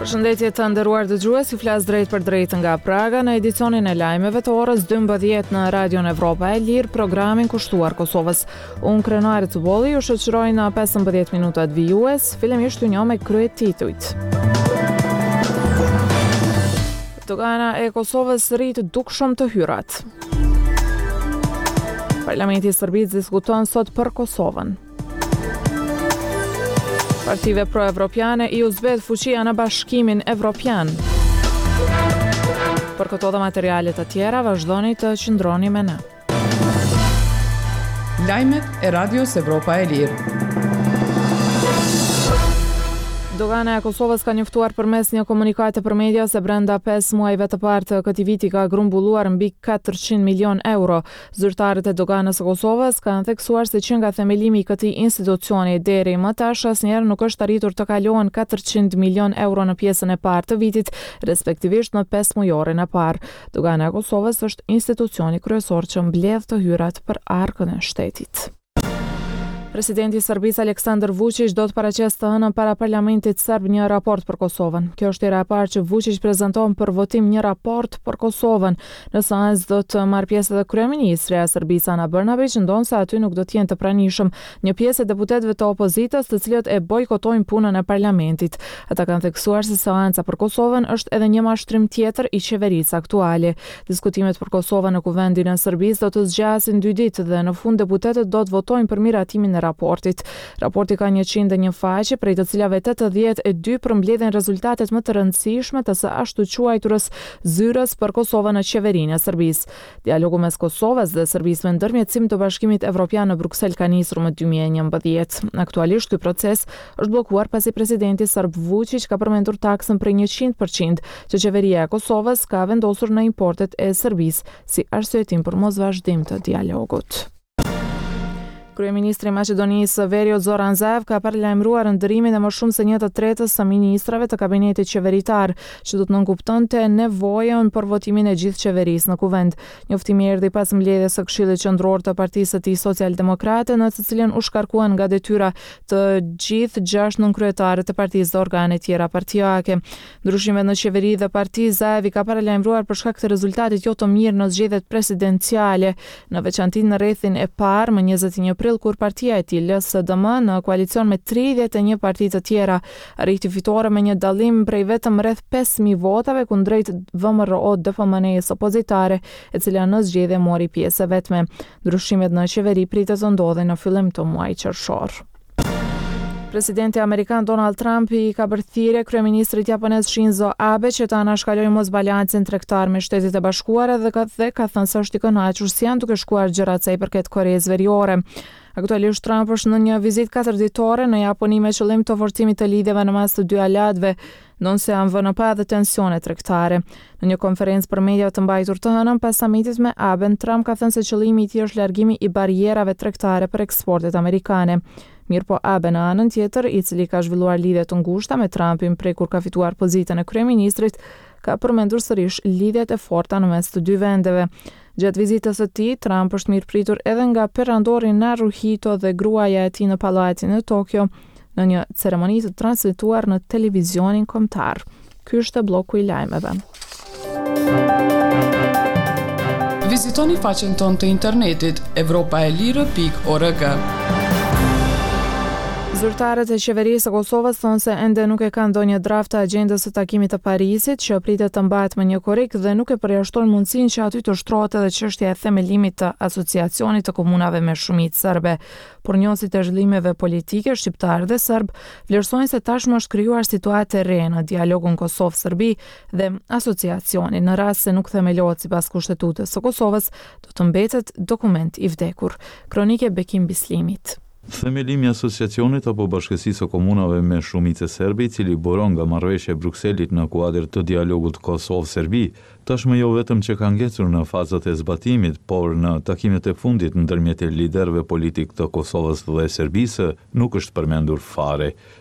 Përshëndetje të nderuar dëgjues, ju flas drejt për drejt nga Praga në edicionin e lajmeve të orës 12 në Radion Evropa e Lirë, programin kushtuar Kosovës. Unë Krenari Cubolli ju shoqëroj në 15 minutat vijues, fillimisht ju njoh me kryet titujt. Dogana e Kosovës rrit dukshëm të hyrat. Parlamenti i Serbisë diskuton sot për Kosovën. Partive pro-evropiane i uzbet fuqia në bashkimin evropian. Për këto dhe materialet të tjera, vazhdoni të qëndroni me ne. Lajmet e Radios Evropa e Lirë. Dogana e Kosovës ka njoftuar përmes një komunikate për media se brenda 5 muajve të parë të këtij viti ka grumbulluar mbi 400 milion euro. Zyrtarët e doganës së Kosovës kanë theksuar se që nga themelimi i këtij institucioni deri më tash asnjëherë nuk është arritur të kalohen 400 milion euro në pjesën e parë të vitit, respektivisht në 5 mujorin e parë. Dogana e Kosovës është institucioni kryesor që mbledh të hyrat për arkën e shtetit. Presidenti i Serbisë Aleksandar Vučić do të paraqesë të hënën para parlamentit serb një raport për Kosovën. Kjo është hera e parë që Vučić prezanton për votim një raport për Kosovën. Në seancë do të marrë pjesë edhe kryeministrja e Serbisë Ana Brnabić, ndonse aty nuk do të jenë të pranishëm një pjesë e deputetëve të opozitës, të cilët e bojkotojnë punën e parlamentit. Ata kanë theksuar se seanca për Kosovën është edhe një mashtrim tjetër i qeverisë aktuale. Diskutimet për Kosovën në Kuvendin e Serbisë do të zgjasin 2 ditë dhe në fund deputetët do të votojnë për miratimin e raportit. Raporti ka 101 faqe, prej të cilave 82 përmbledhin rezultatet më të rëndësishme të së ashtu quajturës zyrës për Kosovën në qeverinë e Serbisë. Dialogu mes Kosovës dhe Serbisë me ndërmjetësim të Bashkimit Evropian në Bruksel ka nisur më 2011. Aktualisht ky proces është bllokuar pasi presidenti serb Vučić ka përmendur taksën prej 100% që qeveria e Kosovës ka vendosur në importet e Serbisë si arsyetim për mosvazhdim të dialogut. Kryeministri i Maqedonisë Verio Zoranzaev ka paralajmëruar ndërimin e më shumë se 1/3 së ministrave të kabinetit qeveritar, që do të nënkuptonte nevojën për votimin e gjithë qeverisë në kuvend. Njoftimi erdhi pas mbledhjes së Këshillit Qendror të Partisë së tij Socialdemokrate, në të cilën u shkarkuan nga detyra të gjithë 6 nënkryetarët e partisë dhe organe tjera partijake. Ndryshimet në qeveri dhe parti, Zaev i ka paralajmëruar për shkak të rezultatit jo të mirë në zgjedhjet presidenciale, në veçanti në rrethin e parë më 21 prill, kur partia e tij LSDM në koalicion me 31 parti të tjera arriti fitore me një dallim prej vetëm rreth 5000 votave kundrejt VMRO-DPMNE-s opozitare, e cila në zgjedhje mori pjesë e vetme. Ndryshimet në qeveri pritet të ndodhin në fillim të muajit qershor. Presidenti amerikan Donald Trump i ka bërë thirrje kryeministrit japonez Shinzo Abe që ta anashkalojë mosbalancin tregtar me Shtetet e Bashkuara dhe ka thënë se është i kënaqur si janë duke shkuar gjërat sa i përket Koreas Veriore. Aktualisht Trump është në një vizitë 4 ditore në Japoni me qëllim të forcimit të lidhjeve në mes të dy aleatëve, ndonse janë vënë pa edhe tensione tregtare. Në një konferencë për media të mbajtur të hënën pas samitit me Aben, Trump ka thënë se qëllimi i tij është largimi i barrierave tregtare për eksportet amerikane. Mirë po Abe në anën tjetër, i cili ka zhvilluar lidhje të ngushta me Trumpin prej kur ka fituar pozitën e kryeministrit, ka përmendur sërish lidhjet e forta në mes të dy vendeve. Gjatë vizitës së tij, Trump është mirëpritur edhe nga perandori Naruhito dhe gruaja e tij në pallatin e Tokyo në një ceremoni të transmetuar në televizionin kombëtar. Ky është bloku i lajmeve. Vizitoni faqen tonë të internetit europaelire.org. Zyrtarët e qeverisë së Kosovës thonë se ende nuk e kanë ndonjë draft të agjendës së takimit të Parisit, që pritet të mbahet me një korrik dhe nuk e përjashton mundësinë që aty të shtrohet edhe çështja e themelimit të asociacionit të komunave me shumicë serbe. Por njohësit e zhvillimeve politike shqiptar dhe serb vlerësojnë se tashmë është krijuar situatë e re në dialogun Kosovë-Serbi dhe asociacioni, në rast se nuk themelohet sipas kushtetutës së Kosovës, do të mbetet dokument i vdekur. Kronike Bekim Bislimit. Themelimi i asociacionit apo bashkësisë së komunave me shumicë serbe, i cili buron nga marrëveshja e Brukselit në kuadër të dialogut Kosovë-Serbi, tashmë jo vetëm që ka ngecur në fazat e zbatimit, por në takimet e fundit ndërmjet liderëve politik të Kosovës dhe Serbisë nuk është përmendur fare.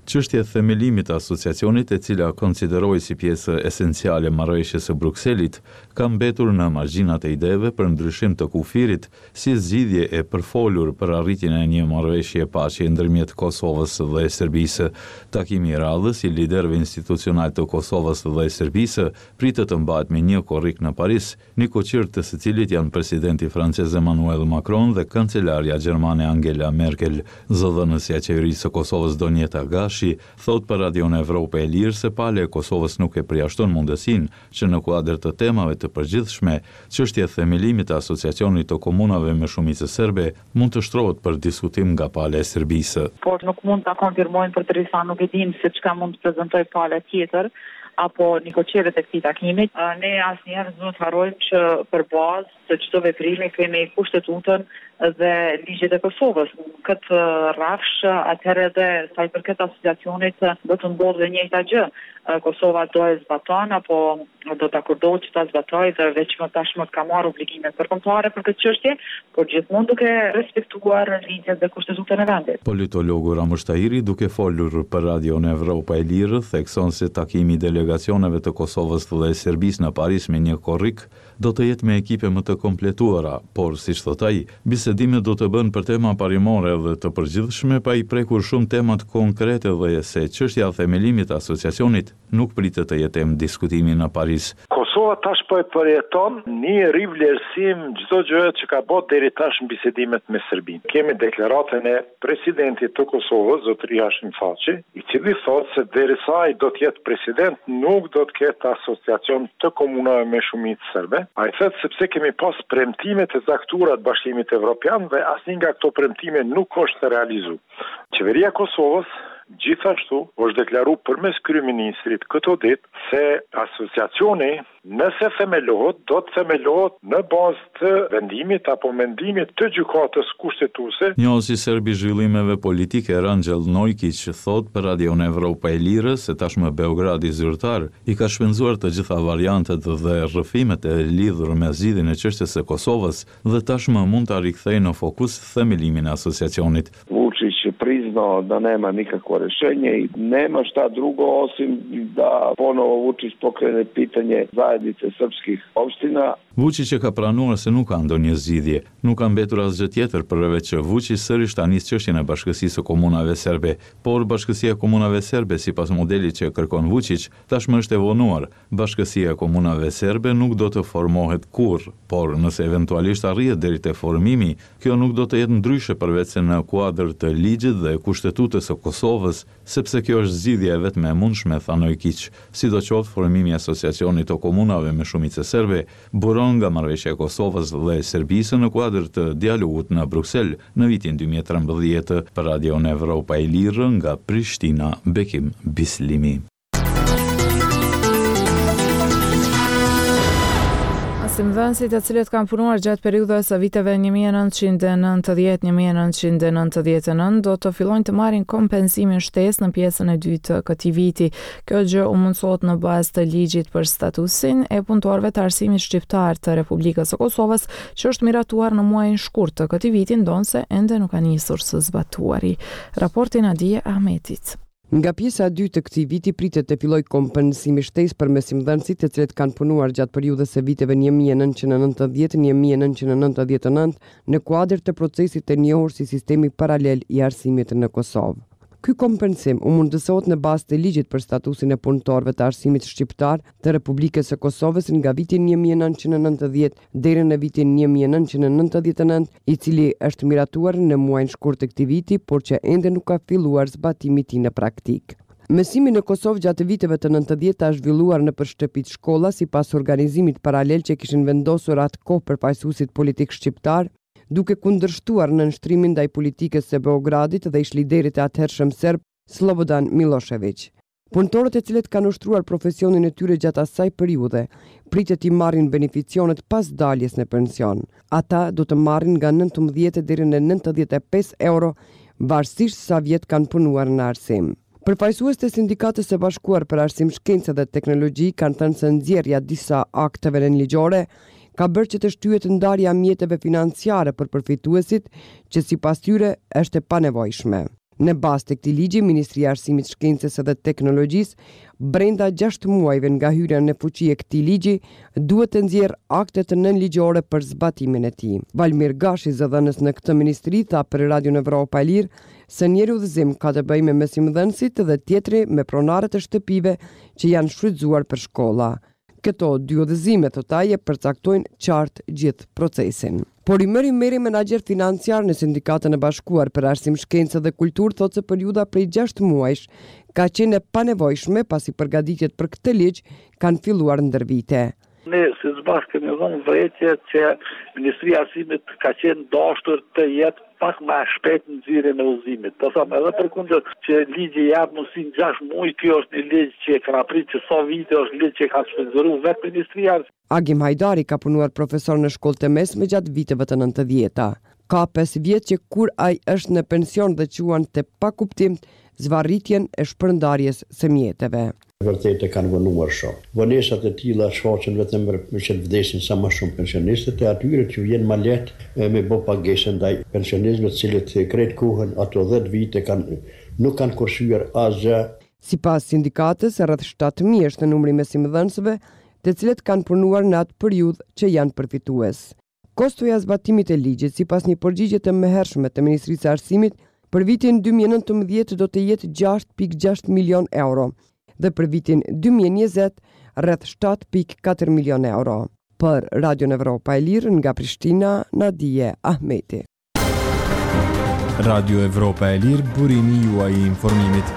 Çështja e themelimit të asociacionit, e cila konsideroi si pjesë esenciale marrëveshjes së Brukselit, ka mbetur në margjinat e ideve për ndryshim të kufirit si zgjidhje e përfolur për arritjen e një marrëveshje paqe ndërmjet Kosovës dhe Serbisë. Takimi i radhës i liderëve institucional të Kosovës dhe Serbisë pritet të mbahet me një korrik në Paris, një koqir të së cilit janë presidenti francez Emmanuel Macron dhe kancelarja gjermane Angela Merkel. Zëdhënësja e qeverisë së Kosovës Donjeta Gashi thot për Radion Evropë e Lirë se pale e Kosovës nuk e përjashton mundësinë që në kuadër të temave të përgjithshme, çështja e themelimit të asociacionit të komunave me shumicë serbe mund të shtrohet për diskutim nga pale e Serbisë. Por nuk mund ta konfirmojnë përderisa nuk e dinë se çka mund të prezantojë pala tjetër apo negocieret e këtij takimi. Ne asnjëherë s'do të harrojmë që për bazë të çdo veprimi kemi kushtetutën dhe ligjet e Kosovës. Këtë rrafsh, atëherë edhe sa i përket asociacionit do të ndodhë dhe njëjta gjë. Kosova do e zbaton apo do ta kurdohet që ta zbatojë dhe veç më tashmë ka marrë obligime përkombëtare për këtë çështje, por gjithmonë duke respektuar ligjet dhe kushtetutën e vendit. Politologu Ramush Tahiri, duke folur për Radion Evropa e Lirë, thekson se takimi i delegacioneve të Kosovës dhe Serbisë në Paris me një korrik do të jetë me ekipe më të kompletuara, por siç thot ai, bisedimet do të bëhen për tema parimore dhe të përgjithshme pa i prekur shumë temat konkrete dhe se çështja e themelimit të asociacionit nuk pritet të jetë temë diskutimi në Paris. Kosova tash po e përjeton një rivlerësim çdo gjë që ka bërë deri tash në bisedimet me Serbinë. Kemi deklaratën e presidentit të Kosovës, zotëri Hashim Thaçi, i cili thotë se derisa ai do të jetë president, nuk do të ketë asociacion të komunave me shumicë serbe. Ai thotë sepse kemi pas premtime të zaktura të Bashkimit Evropian dhe asnjë nga këto premtime nuk është realizuar. Qeveria e Kosovës gjithashtu është deklaruar përmes kryeministrit këto ditë se asociacioni nëse themelohet, do të themelohet në bazë të vendimit apo mendimit të gjykatës kushtetuese. Njohësi serb i zhvillimeve politike Rangjel Nojkić thot për Radion Evropa e Lirë se tashmë Beogradi zyrtar i ka shpenzuar të gjitha variantet dhe rrëfimet e lidhur me zgjidhjen e çështjes së Kosovës dhe tashmë mund ta rikthejë në fokus themelimin e asociacionit. Vučić je priznao da nema nikakvo rješenje i nema šta drugo osim da ponovo Vučić pokrene pitanje zajednice srpskih opština. Vučić ka pranuar se nuk ka ndonjë zgjidhje, nuk ka mbetur asgjë tjetër përveç që Vučić sërish ta nis çështjen e bashkësisë së komunave serbe, por bashkësia e komunave serbe sipas modelit që kërkon Vučić tashmë është e vonuar. Bashkësia e komunave serbe nuk do të formohet kurrë, por nëse eventualisht arrihet deri te formimi, kjo nuk do të jetë ndryshe përveç se në kuadër të ligjit dhe kushtetutës së Kosovës, sepse kjo është zgjidhja e vetme e mundshme, tha Nojkić. Sidoqoftë, formimi i asociacionit të komunave me shumicë serbe nga marrëveshja e Kosovës dhe Serbisë në kuadër të dialogut në Bruksel në vitin 2013 për Radion Evropa e Lirë nga Prishtina, Bekim Bislimi. Asimdhënësit të cilët kanë punuar gjatë periudhës së viteve 1990-1999 do të fillojnë të marrin kompensimin shtesë në pjesën e dytë të këtij viti. Kjo gjë u mundsohet në bazë të ligjit për statusin e punëtorëve të arsimit shqiptar të Republikës së Kosovës, që është miratuar në muajin shkurt të këtij viti, ndonse ende nuk ka nisur së zbatuari. Raporti Nadije Ahmetit. Nga pjesa e dytë të këtij viti pritet të fillojë kompensimi shtesë për mesimdhënësit të cilët kanë punuar gjatë periudhës së viteve 1990-1999 në kuadër të procesit të njohur si sistemi paralel i arsimit në Kosovë. Ky kompensim u mundësohet në bazë të ligjit për statusin e punëtorëve të arsimit shqiptar të Republikës së Kosovës nga viti 1990 deri në vitin 1999, i cili është miratuar në muajin shkurt të këtij viti, por që ende nuk ka filluar zbatimi i tij në praktik. Mësimi në Kosovë gjatë viteve të 90-ta është zhvilluar në shtëpitë shkolla sipas organizimit paralel që kishin vendosur atkohë përfaqësuesit politik shqiptar, duke kundërshtuar në nështrimin ndaj politikës së Beogradit dhe ish liderit e atëhershëm serb Slobodan Milošević. Punëtorët e cilët kanë ushtruar profesionin e tyre gjatë asaj periudhe pritet të marrin beneficionet pas daljes në pension. Ata do të marrin nga 19 deri në 95 euro varësisht sa vjet kanë punuar në arsim. Përfaqësuesit e Sindikatës së Bashkuar për Arsim, Shkencë dhe Teknologji kanë thënë se nxjerrja disa akteve ligjore ka bërë që të shtyhet ndarja mjeteve financiare për përfituesit, që sipas tyre është e panevojshme. Në bazë të këtij ligji, Ministria e Arsimit, Shkencës dhe Teknologjisë, brenda 6 muajve nga hyrja në fuqi e këtij ligji, duhet të nxjerrë akte të nënligjore për zbatimin e tij. Valmir Gashi, zëdhënës në këtë ministri, tha për Radio Evropa e Lirë se njëri udhëzim ka të bëjë me mësimdhënësit dhe tjetri me pronarët e shtëpive që janë shfrytzuar për shkolla. Këto dy udhëzime totaje përcaktojnë qartë gjithë procesin. Por i meri menaxher financiar në Sindikatën e Bashkuar për Arsim, Shkencë dhe Kulturë thotë se periudha prej 6 muajsh ka qenë e panevojshme pasi përgatitjet për këtë ligj kanë filluar ndër vite. Ne si zbashkë kemi dhënë vërejtje që Ministria e Arsimit ka qenë dashur të jetë pak më shpejt në nxjerrjen e udhëzimit. Do thonë edhe përkundër që ligji jap mundësinë 6 muaj, ky është një ligj që e kanë pritur që sa vite është ligj që ka shpenzuar vetë Ministria. Agim Hajdari ka punuar profesor në shkollët e mesme gjatë viteve të 90-ta. Ka 5 vjet që kur ai është në pension dhe quan të pakuptim zvarritjen e shpërndarjes së mjeteve. Vërtet e kanë vonuar shumë. Vonesat e tilla shfaqen vetëm me që vdesin sa më shumë pensionistët e atyre që vjen më lehtë me bë pagesë ndaj pensionistëve të cilët krejt kohën ato 10 vite nuk kanë kursyer asgjë. Sipas sindikatës, rreth 7.000 është numri mësimdhënësve, të cilët kanë punuar në atë periudhë që janë përfitues. Kostoja e zbatimit e ligjit, sipas një përgjigje të mëhershme të Ministrisë së Arsimit, për vitin 2019 do të jetë 6.6 milion euro dhe për vitin 2020 rreth 7.4 milion euro. Për Radio Evropa e Lirë nga Prishtina, Nadije Ahmeti. Radio Evropa e Lirë, burimi juaj i informimit.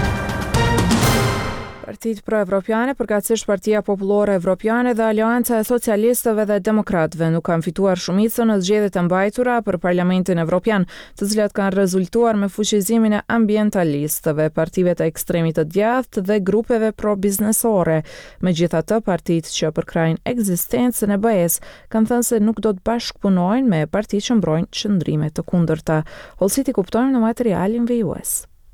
Partitë pro-evropiane, përkatësisht Partia Popullore Evropiane dhe Aleanca e Socialistëve dhe Demokratëve nuk kanë fituar shumicën në zgjedhjet e mbajtura për Parlamentin Evropian, të cilat kanë rezultuar me fuqizimin e ambientalistëve, partive të ekstremit të djathtë dhe grupeve pro-biznesore. Megjithatë, partitë që përkrajnë ekzistencën e BE-s kanë thënë se nuk do të bashkëpunojnë me parti që mbrojnë qëndrime të kundërta. Hollësit i kuptojmë në materialin vijues.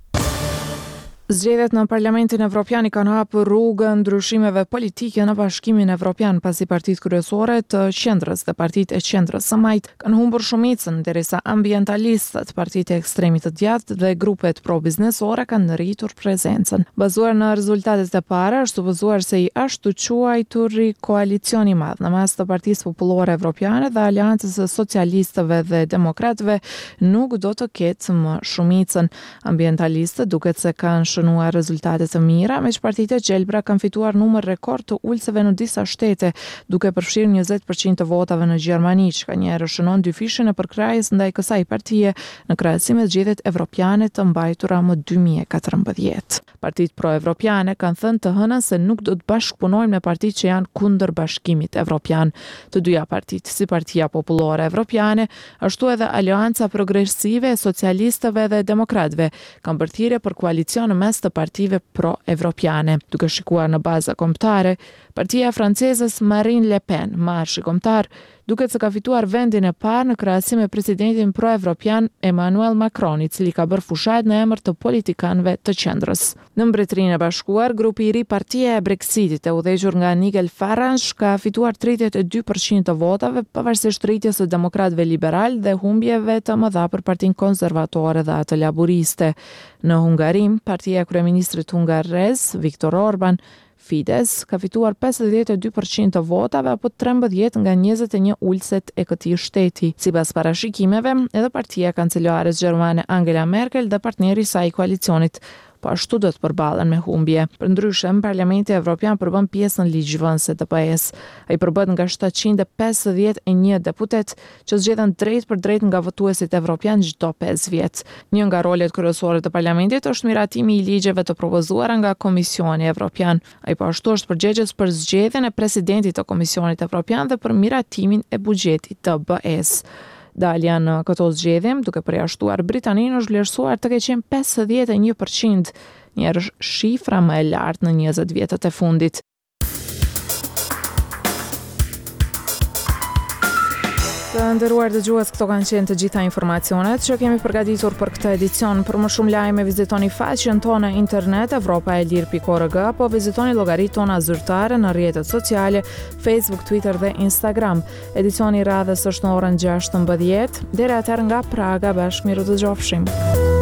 Zgjedhjet në Parlamentin Evropian i kanë hapur rrugën ndryshimeve politike në Bashkimin Evropian, pasi partitë kryesore të qendrës dhe partitë e qendrës së majt kanë humbur shumicën, derisa ambientalistët, partitë e ekstremit të djathtë dhe grupet pro-biznesore kanë rritur prezencën. Bazuar në rezultatet e para, është supëzuar se i ashtu quajturi koalicioni i madh në mes të Partisë Popullore Evropiane dhe Aleancës së Socialistëve dhe Demokratëve nuk do të ketë më shumicën. Ambientalistët duket se kanë shënuar rezultate të mira, me që partitë e gjelbra kanë fituar numër rekord të ulëseve në disa shtete, duke përfshirë 20% të votave në Gjermani, që ka njerë shënon dyfishën e përkrajës ndaj kësaj partije në krahasim me zgjedhjet evropiane të mbajtura më 2014. Partitë pro-evropiane kanë thënë të hënën se nuk do të bashkëpunojnë me partitë që janë kundër bashkimit evropian. Të dyja partitë, si Partia Popullore Evropiane, ashtu edhe Aleanca Progresive e Socialistëve dhe Demokratëve, kanë bërthirrje për koalicion mes të partive pro-evropiane. Duke shikuar në baza kombëtare, partia francezës Marine Le Pen, marshi kombëtar, duket se ka fituar vendin e parë në krahasim me presidentin pro-evropian Emmanuel Macron, i cili ka bërë fushat në emër të politikanëve të qendrës. Në Mbretërinë e Bashkuar, grupi i ri Partia e Brexitit, e udhëhequr nga Nigel Farage, ka fituar 32% të votave, pavarësisht rritjes së demokratëve liberal dhe humbjeve të mëdha për Partinë Konservatore dhe atë laburiste. Në Hungari, partia e kryeministrit hungarez Viktor Orban, Fides, ka fituar 52% të votave apo 13 nga 21 ulëset e këtij shteti. Sipas parashikimeve, edhe partia kancelares gjermane Angela Merkel dhe partneri i saj koalicionit po ashtu do të përballen me humbje. Përndryshe, Parlamenti Evropian përbën pjesën ligjvënëse të BE-s. Ai përbëhet nga 751 deputet që zgjedhen drejt për drejt nga votuesit evropian çdo 5 vjet. Një nga rolet kryesore të Parlamentit është miratimi i ligjeve të propozuara nga Komisioni Evropian. Ai po ashtu është përgjegjës për zgjedhjen e presidentit të Komisionit Evropian dhe për miratimin e buxhetit të BE-s. Dalja në këto zgjedhje, duke përjashtuar Britaninë, është vlerësuar të ketë qenë 51%, një shifra më e lartë në 20 vjetët e fundit. Të nderuar dëgjues, këto kanë qenë të gjitha informacionet që kemi përgatitur për këtë edicion. Për më shumë lajme, vizitoni faqen tonë në internet evropaelir.org apo vizitoni llogaritë tona zyrtare në rrjetet sociale, Facebook, Twitter dhe Instagram. Edicioni i radhës është në orën 16:00. Deri atëherë nga Praga, bashkë miru dëgjofshim.